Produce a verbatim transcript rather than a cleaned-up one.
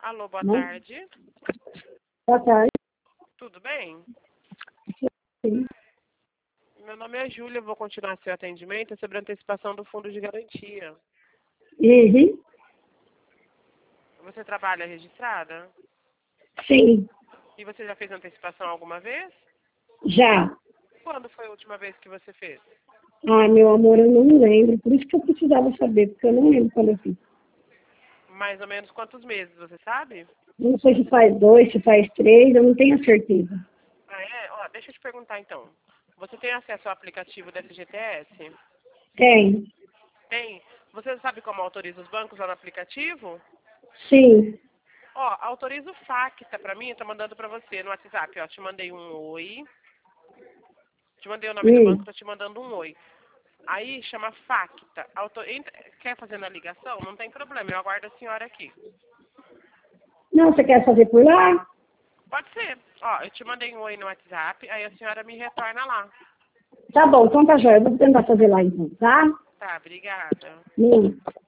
Alô, boa Não? tarde. Boa tarde. Tudo bem? Sim. Meu nome é Júlia, vou continuar seu atendimento sobre a antecipação do fundo de garantia. Uhum. Você trabalha registrada? Sim, E você já fez antecipação alguma vez? já. Quando foi a última vez que você fez? Ah, meu amor, eu não lembro. Por isso que eu precisava saber, porque eu não lembro quando eu fiz. Mais ou menos quantos meses, você sabe? Não sei se faz dois, se faz três, eu não tenho certeza. Ah, é? Ó, deixa eu te perguntar então. Você tem acesso ao aplicativo da F G T S? Tem. Tem. Você sabe como autoriza os bancos lá no aplicativo? Sim. Ó, autoriza o Facta pra mim, eu tô mandando pra você no WhatsApp, ó. Te mandei um oi. Te mandei o nome do banco, Hum. tô te mandando um oi. Aí chama Facta. Auto... entra- Quer fazer na ligação? Não tem problema, eu aguardo a senhora aqui. Não, você quer fazer por lá? Pode ser. Ó, eu te mandei um oi no WhatsApp, aí a senhora me retorna lá. Tá bom, então tá jóia. Eu vou tentar fazer lá então, tá? Tá, obrigada. Hum.